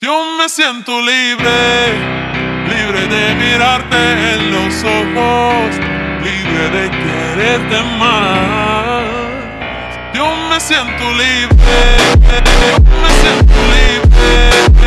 Yo me siento libre, libre de mirarte en los ojos, libre de quererte más. Yo me siento libre, yo me siento libre.